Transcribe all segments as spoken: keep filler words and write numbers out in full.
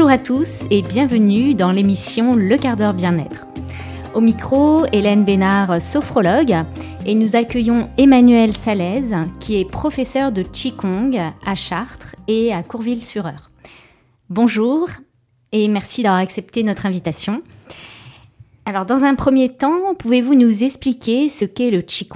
Bonjour à tous et bienvenue dans l'émission Le quart d'heure bien-être. Au micro, Hélène Bénard, sophrologue, et nous accueillons Emmanuel Salez, qui est professeur de Qigong à Chartres et à Courville-sur-Eure. Bonjour et merci d'avoir accepté notre invitation. Alors, dans un premier temps, pouvez-vous nous expliquer ce qu'est le Qigong ?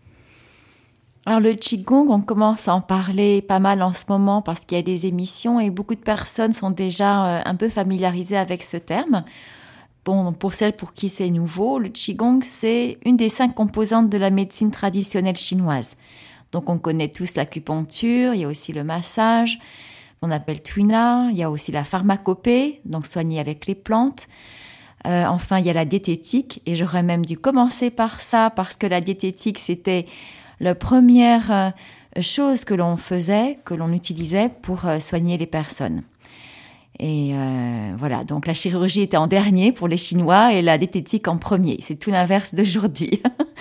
Alors le Qigong, on commence à en parler pas mal en ce moment parce qu'il y a des émissions et beaucoup de personnes sont déjà un peu familiarisées avec ce terme. Bon, pour celles pour qui c'est nouveau, le Qigong, c'est une des cinq composantes de la médecine traditionnelle chinoise. Donc on connaît tous l'acupuncture, il y a aussi le massage, qu'on appelle Tuina, il y a aussi la pharmacopée, donc soigner avec les plantes. Euh, enfin, il y a la diététique et j'aurais même dû commencer par ça parce que la diététique, c'était la première euh, chose que l'on faisait, que l'on utilisait pour euh, soigner les personnes. Et euh, voilà, donc la chirurgie était en dernier pour les Chinois et la diététique en premier. C'est tout l'inverse d'aujourd'hui.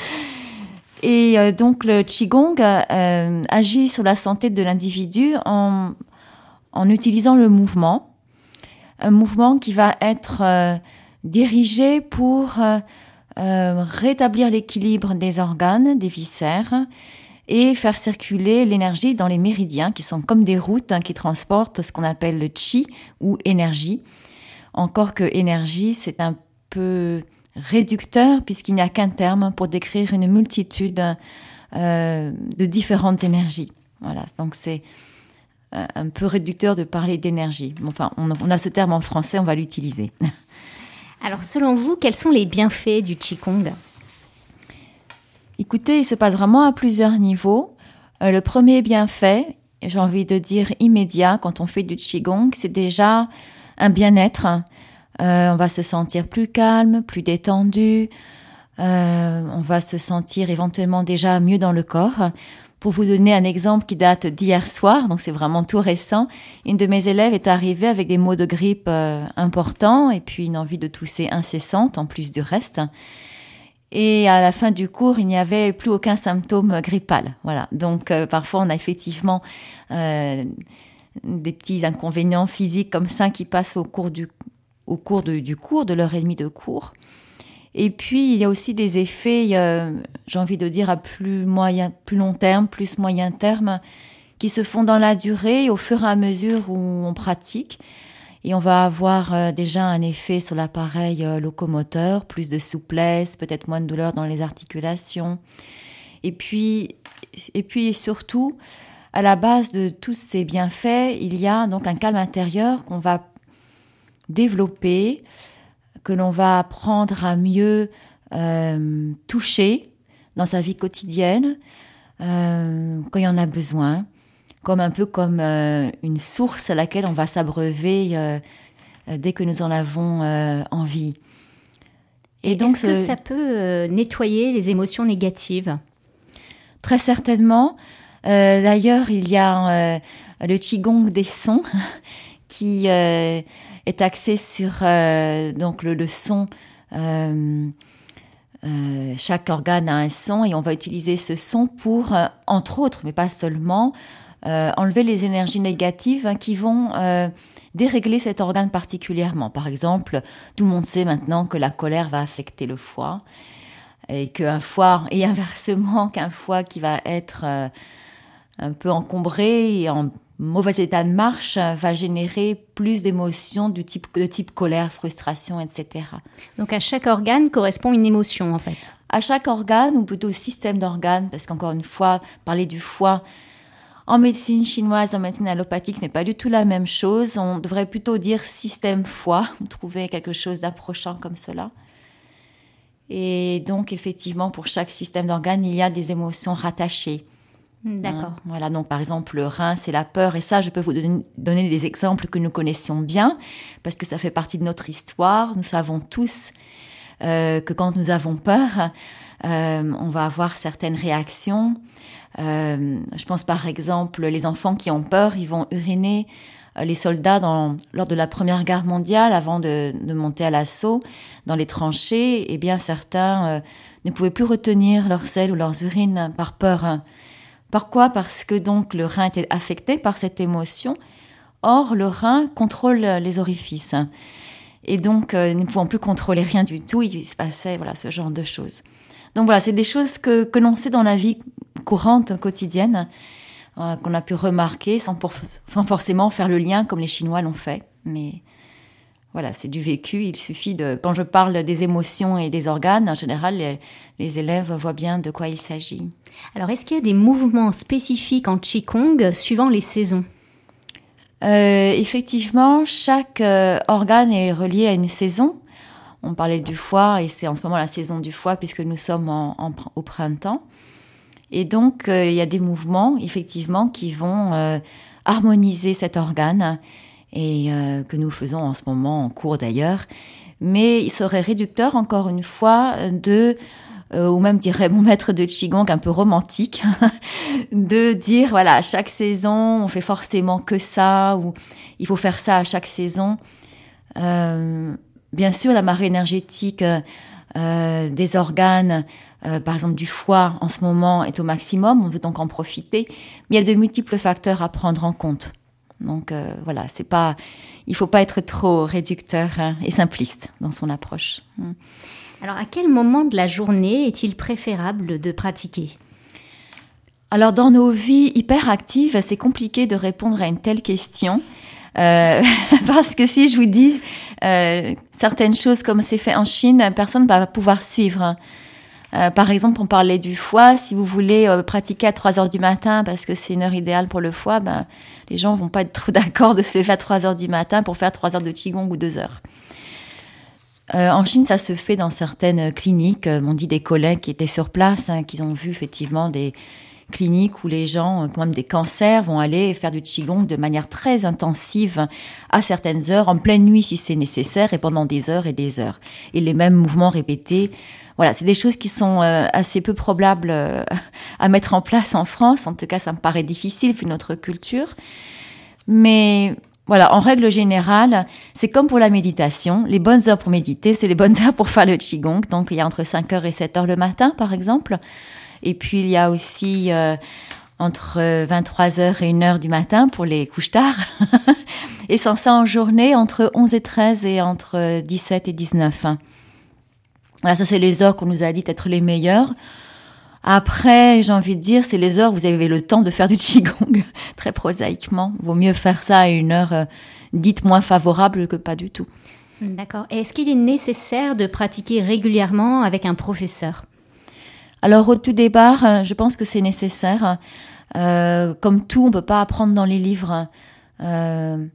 Et euh, donc le Qigong euh, agit sur la santé de l'individu en, en utilisant le mouvement. Un mouvement qui va être euh, dirigé pour euh, euh, rétablir l'équilibre des organes, des viscères, et faire circuler l'énergie dans les méridiens, qui sont comme des routes hein, qui transportent ce qu'on appelle le Qi ou énergie. Encore que énergie, c'est un peu réducteur, puisqu'il n'y a qu'un terme pour décrire une multitude euh, de différentes énergies. Voilà, donc c'est un peu réducteur de parler d'énergie. Enfin, on, on a ce terme en français, on va l'utiliser. Alors, selon vous, quels sont les bienfaits du Qigong ? Écoutez, il se passe vraiment à plusieurs niveaux. Euh, le premier bienfait, j'ai envie de dire immédiat, quand on fait du Qigong, c'est déjà un bien-être. Euh, on va se sentir plus calme, plus détendu. Euh, on va se sentir éventuellement déjà mieux dans le corps. Pour vous donner un exemple qui date d'hier soir, donc c'est vraiment tout récent, une de mes élèves est arrivée avec des maux de grippe euh, importants et puis une envie de tousser incessante en plus du reste. Et à la fin du cours, il n'y avait plus aucun symptôme grippal. Voilà. Donc euh, parfois, on a effectivement euh, des petits inconvénients physiques comme ça qui passent au cours du, au cours de, du cours, de l'heure et demie de cours. Et puis, il y a aussi des effets, euh, j'ai envie de dire, à plus, moyen, plus long terme, plus moyen terme, qui se font dans la durée au fur et à mesure où on pratique. Et on va avoir euh, déjà un effet sur l'appareil euh, locomoteur, plus de souplesse, peut-être moins de douleur dans les articulations. Et puis, et puis surtout, à la base de tous ces bienfaits, il y a donc un calme intérieur qu'on va développer, que l'on va apprendre à mieux euh, toucher dans sa vie quotidienne euh, quand il y en a besoin, comme un peu comme euh, une source à laquelle on va s'abreuver euh, dès que nous en avons euh, envie. Et, Et donc, est-ce ce... que ça peut euh, nettoyer les émotions négatives ? Très certainement. Euh, d'ailleurs, il y a euh, le Qigong des sons qui euh, est axé sur euh, donc le, le son. Euh, euh, chaque organe a un son et on va utiliser ce son pour, euh, entre autres, mais pas seulement, euh, enlever les énergies négatives hein, qui vont euh, dérégler cet organe particulièrement. Par exemple, tout le monde sait maintenant que la colère va affecter le foie et qu'un foie, et inversement, qu'un foie qui va être euh, un peu encombré et en mauvais état de marche va générer plus d'émotions du type, de type colère, frustration, et cetera. Donc à chaque organe correspond une émotion en fait. À chaque organe, ou plutôt système d'organes, parce qu'encore une fois, parler du foie en médecine chinoise, en médecine allopathique, ce n'est pas du tout la même chose. On devrait plutôt dire système foie, trouver quelque chose d'approchant comme cela. Et donc effectivement, pour chaque système d'organes, il y a des émotions rattachées. D'accord. Hein, voilà, donc par exemple, le rein, c'est la peur. Et ça, je peux vous donner, donner des exemples que nous connaissions bien, parce que ça fait partie de notre histoire. Nous savons tous euh, que quand nous avons peur, euh, on va avoir certaines réactions. Euh, je pense par exemple, les enfants qui ont peur, ils vont uriner. Les soldats, dans, lors de la Première Guerre mondiale, avant de, de monter à l'assaut, dans les tranchées, eh bien certains euh, ne pouvaient plus retenir leurs selles ou leurs urines par peur. Pourquoi ? Parce que donc le rein était affecté par cette émotion. Or, le rein contrôle les orifices. Et donc, euh, nous ne pouvons plus contrôler rien du tout. Il se passait voilà, ce genre de choses. Donc voilà, c'est des choses que, que l'on sait dans la vie courante, quotidienne, euh, qu'on a pu remarquer sans, pour, sans forcément faire le lien comme les Chinois l'ont fait. Mais voilà, c'est du vécu. Il suffit de... Quand je parle des émotions et des organes, en général, les, les élèves voient bien de quoi il s'agit. Alors, est-ce qu'il y a des mouvements spécifiques en Qigong suivant les saisons ? Euh, effectivement, chaque euh, organe est relié à une saison. On parlait du foie et c'est en ce moment la saison du foie puisque nous sommes en, en, au printemps. Et donc, euh, il y a des mouvements, effectivement, qui vont euh, harmoniser cet organe et euh, que nous faisons en ce moment en cours d'ailleurs. Mais il serait réducteur, encore une fois, de... Euh, ou même dirait mon maître de Qigong un peu romantique, de dire, voilà, à chaque saison, on fait forcément que ça, ou il faut faire ça à chaque saison. Euh, bien sûr, la marée énergétique euh, des organes, euh, par exemple du foie, en ce moment, est au maximum, on veut donc en profiter, mais il y a de multiples facteurs à prendre en compte. Donc euh, voilà, c'est pas, il ne faut pas être trop réducteur hein, et simpliste dans son approche. Alors, à quel moment de la journée est-il préférable de pratiquer ? Alors, dans nos vies hyperactives, c'est compliqué de répondre à une telle question. Euh, parce que si je vous dis euh, certaines choses comme c'est fait en Chine, personne ne va pouvoir suivre. Euh, par exemple, on parlait du foie. Si vous voulez euh, pratiquer à trois heures du matin parce que c'est une heure idéale pour le foie, ben, les gens ne vont pas être trop d'accord de se lever à trois heures du matin pour faire trois heures de Qigong ou deux heures. Euh, en Chine, ça se fait dans certaines cliniques. Euh, m'ont dit des collègues qui étaient sur place, hein, qu'ils ont vu effectivement des cliniques où les gens, qui ont même des cancers, vont aller faire du Qigong de manière très intensive à certaines heures, en pleine nuit si c'est nécessaire, et pendant des heures et des heures. Et les mêmes mouvements répétés. Voilà, c'est des choses qui sont euh, assez peu probables euh, à mettre en place en France. En tout cas, ça me paraît difficile vu notre culture. Mais... Voilà, en règle générale, c'est comme pour la méditation. Les bonnes heures pour méditer, c'est les bonnes heures pour faire le Qigong. Donc, il y a entre cinq heures et sept heures le matin, par exemple. Et puis, il y a aussi euh, entre vingt-trois heures et une heure du matin pour les couches tard. Et sans ça, en journée, entre onze et treize et entre dix-sept et dix-neuf. Voilà, ça, c'est les heures qu'on nous a dit être les meilleures. Après, j'ai envie de dire, c'est les heures où vous avez le temps de faire du Qigong, très prosaïquement. Il vaut mieux faire ça à une heure euh, dite moins favorable que pas du tout. D'accord. Et est-ce qu'il est nécessaire de pratiquer régulièrement avec un professeur ? Alors, au tout départ, je pense que c'est nécessaire. Euh, comme tout, on ne peut pas apprendre dans les livres. Euh,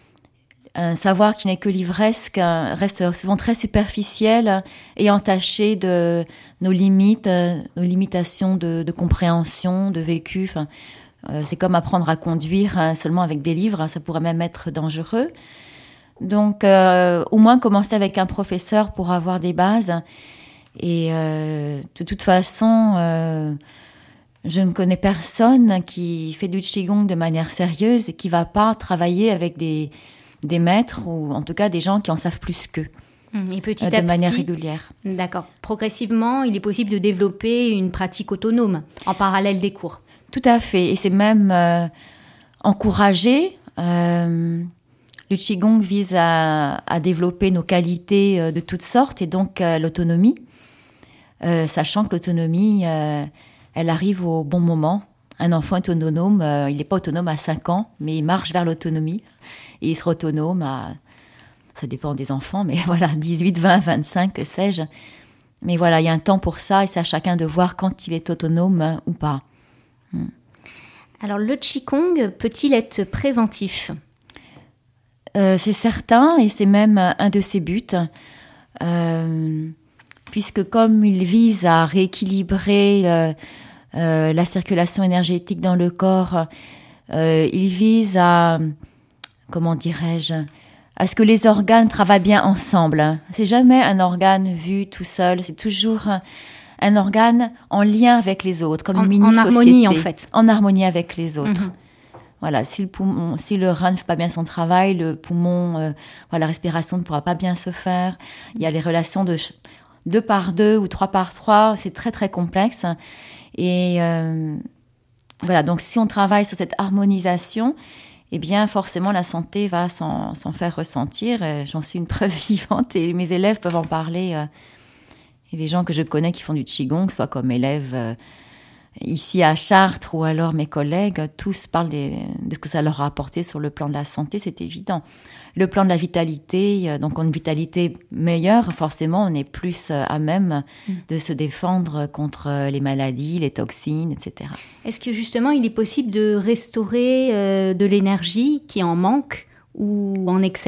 un savoir qui n'est que livresque reste souvent très superficiel et entaché de nos limites, nos limitations de, de compréhension, de vécu. Enfin, euh, c'est comme apprendre à conduire hein, seulement avec des livres, hein, ça pourrait même être dangereux. Donc, euh, au moins commencer avec un professeur pour avoir des bases. Et euh, de toute façon, euh, je ne connais personne qui fait du Qigong de manière sérieuse et qui ne va pas travailler avec des... des maîtres ou en tout cas des gens qui en savent plus qu'eux. Et petit euh, à de petit, manière régulière. D'accord. Progressivement, il est possible de développer une pratique autonome en parallèle des cours. Tout à fait. Et c'est même euh, encouragé. Euh, le Qigong vise à, à développer nos qualités euh, de toutes sortes et donc euh, l'autonomie. Euh, sachant que l'autonomie, euh, elle arrive au bon moment. Un enfant est autonome, euh, il n'est pas autonome à cinq ans, mais il marche vers l'autonomie. Et il sera autonome à, ça dépend des enfants, mais voilà, dix-huit, vingt, vingt-cinq, que sais-je. Mais voilà, il y a un temps pour ça et c'est à chacun de voir quand il est autonome hein, ou pas. Hmm. Alors, le Qigong peut-il être préventif ? euh, C'est certain et c'est même un de ses buts. Euh, puisque comme il vise à rééquilibrer euh, euh, la circulation énergétique dans le corps, euh, il vise à... comment dirais-je, à ce que les organes travaillent bien ensemble. C'est jamais un organe vu tout seul, c'est toujours un, un organe en lien avec les autres, comme en, une mini-société. En harmonie, en fait. En harmonie avec les autres. Mm-hmm. Voilà, si le, poumon, si le rein ne fait pas bien son travail, le poumon, euh, voilà, la respiration ne pourra pas bien se faire. Il y a les relations de deux par deux ou trois par trois, c'est très très complexe. Et euh, voilà, donc si on travaille sur cette harmonisation, eh bien forcément la santé va s'en, s'en faire ressentir. J'en suis une preuve vivante et mes élèves peuvent en parler. Euh, et les gens que je connais qui font du Qigong, soit comme élèves euh, ici à Chartres ou alors mes collègues, tous parlent des, de ce que ça leur a apporté sur le plan de la santé, c'est évident. Le plan de la vitalité, donc on a une vitalité meilleure, forcément on est plus à même de se défendre contre les maladies, les toxines, et cetera. Est-ce que justement il est possible de restaurer euh, de l'énergie qui en manque ou en excès ?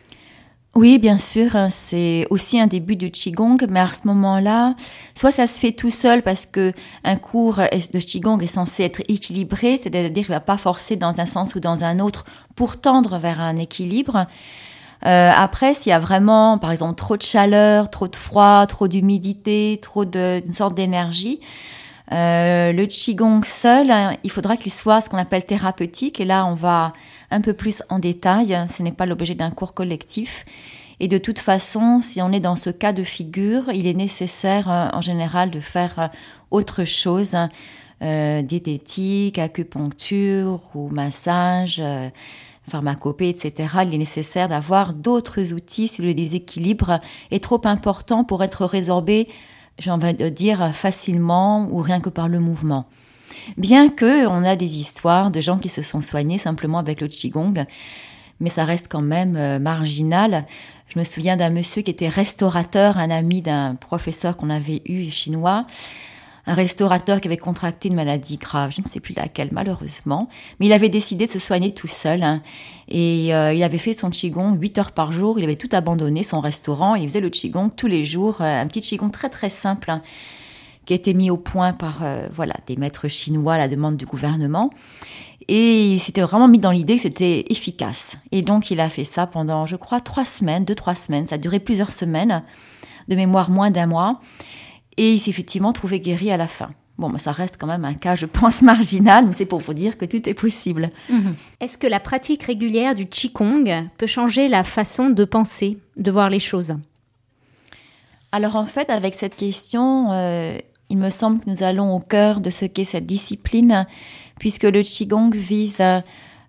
Oui, bien sûr, c'est aussi un début du Qigong, mais à ce moment-là, soit ça se fait tout seul parce que un cours de Qigong est censé être équilibré, c'est-à-dire qu'il ne va pas forcer dans un sens ou dans un autre pour tendre vers un équilibre. Euh, après, s'il y a vraiment, par exemple, trop de chaleur, trop de froid, trop d'humidité, trop de, d'une sorte d'énergie, euh, le Qigong seul, hein, il faudra qu'il soit ce qu'on appelle thérapeutique. Et là, on va un peu plus en détail. Ce n'est pas l'objet d'un cours collectif. Et de toute façon, si on est dans ce cas de figure, il est nécessaire euh, en général de faire euh, autre chose, euh, diététique, acupuncture ou massage, euh, pharmacopée, et cetera. Il est nécessaire d'avoir d'autres outils si le déséquilibre est trop important pour être résorbé, j'ai envie de dire, facilement ou rien que par le mouvement. Bien que on a des histoires de gens qui se sont soignés simplement avec le Qigong, mais ça reste quand même euh, marginal. Je me souviens d'un monsieur qui était restaurateur, un ami d'un professeur qu'on avait eu chinois, un restaurateur qui avait contracté une maladie grave, je ne sais plus laquelle malheureusement, mais il avait décidé de se soigner tout seul, hein, et euh, il avait fait son Qigong huit heures par jour, il avait tout abandonné, son restaurant, il faisait le Qigong tous les jours, euh, un petit Qigong très très simple, hein, qui a été mis au point par euh, voilà, des maîtres chinois à la demande du gouvernement. Et il s'était vraiment mis dans l'idée que c'était efficace. Et donc, il a fait ça pendant, je crois, trois semaines, deux, trois semaines. Ça a duré plusieurs semaines, de mémoire moins d'un mois. Et il s'est effectivement trouvé guéri à la fin. Bon, mais ça reste quand même un cas, je pense, marginal, mais c'est pour vous dire que tout est possible. Mmh. Est-ce que la pratique régulière du Qigong peut changer la façon de penser, de voir les choses ? Alors, en fait, avec cette question, euh, il me semble que nous allons au cœur de ce qu'est cette discipline, puisque le Qigong vise euh,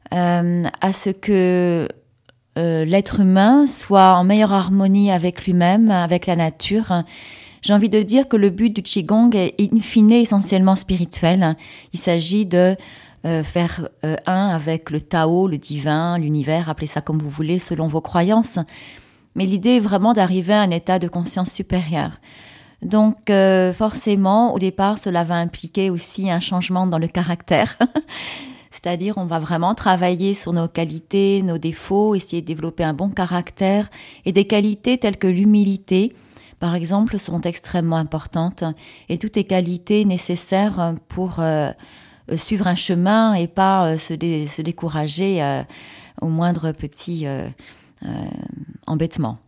à ce que euh, l'être humain soit en meilleure harmonie avec lui-même, avec la nature. J'ai envie de dire que le but du Qigong est in fine essentiellement spirituel. Il s'agit de euh, faire euh, un avec le Tao, le divin, l'univers, appelez ça comme vous voulez, selon vos croyances. Mais l'idée est vraiment d'arriver à un état de conscience supérieure. Donc euh, forcément, au départ, cela va impliquer aussi un changement dans le caractère. C'est-à-dire, on va vraiment travailler sur nos qualités, nos défauts, essayer de développer un bon caractère. Et des qualités telles que l'humilité, par exemple, sont extrêmement importantes. Et toutes les qualités nécessaires pour euh, suivre un chemin et pas euh, se, dé- se décourager euh, au moindre petit euh, euh, embêtement.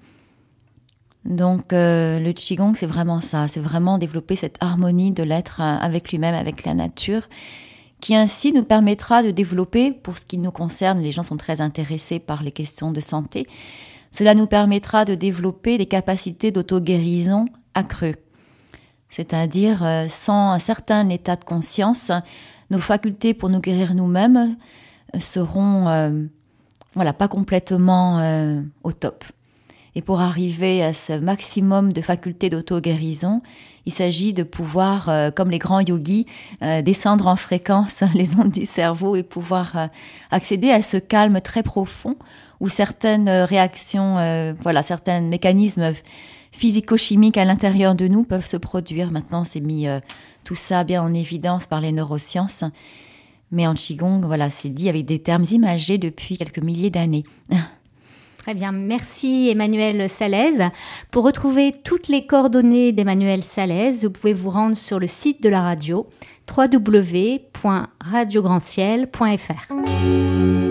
Donc euh, le Qigong, c'est vraiment ça, c'est vraiment développer cette harmonie de l'être avec lui-même, avec la nature, qui ainsi nous permettra de développer, pour ce qui nous concerne, les gens sont très intéressés par les questions de santé, cela nous permettra de développer des capacités d'auto-guérison accrues. C'est-à-dire, euh, sans un certain état de conscience, nos facultés pour nous guérir nous-mêmes seront euh, voilà, pas complètement euh, au top. Et pour arriver à ce maximum de facultés d'auto-guérison, il s'agit de pouvoir, euh, comme les grands yogis, euh, descendre en fréquence les ondes du cerveau et pouvoir euh, accéder à ce calme très profond où certaines réactions, euh, voilà, certains mécanismes physico-chimiques à l'intérieur de nous peuvent se produire. Maintenant, c'est mis euh, tout ça bien en évidence par les neurosciences. Mais en Qigong, voilà, c'est dit avec des termes imagés depuis quelques milliers d'années. Très bien, merci Emmanuelle Salez. Pour retrouver toutes les coordonnées d'Emmanuelle Salez, vous pouvez vous rendre sur le site de la radio w w w point radio grand ciel point f r.